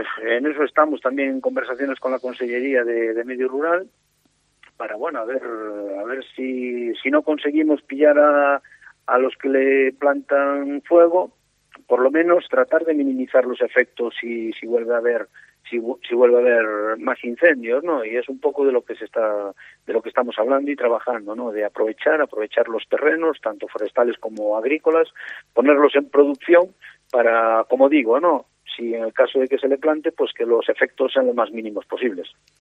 en eso estamos también en conversaciones con la Consellería de Medio Rural para, bueno, a ver si no conseguimos pillar a los que le plantan fuego, por lo menos tratar de minimizar los efectos si vuelve a haber más incendios, ¿no? Y es un poco de lo que estamos hablando y trabajando, ¿no? De aprovechar los terrenos, tanto forestales como agrícolas, ponerlos en producción para, como digo, ¿no? Si en el caso de que se le plante, pues que los efectos sean lo más mínimos posibles.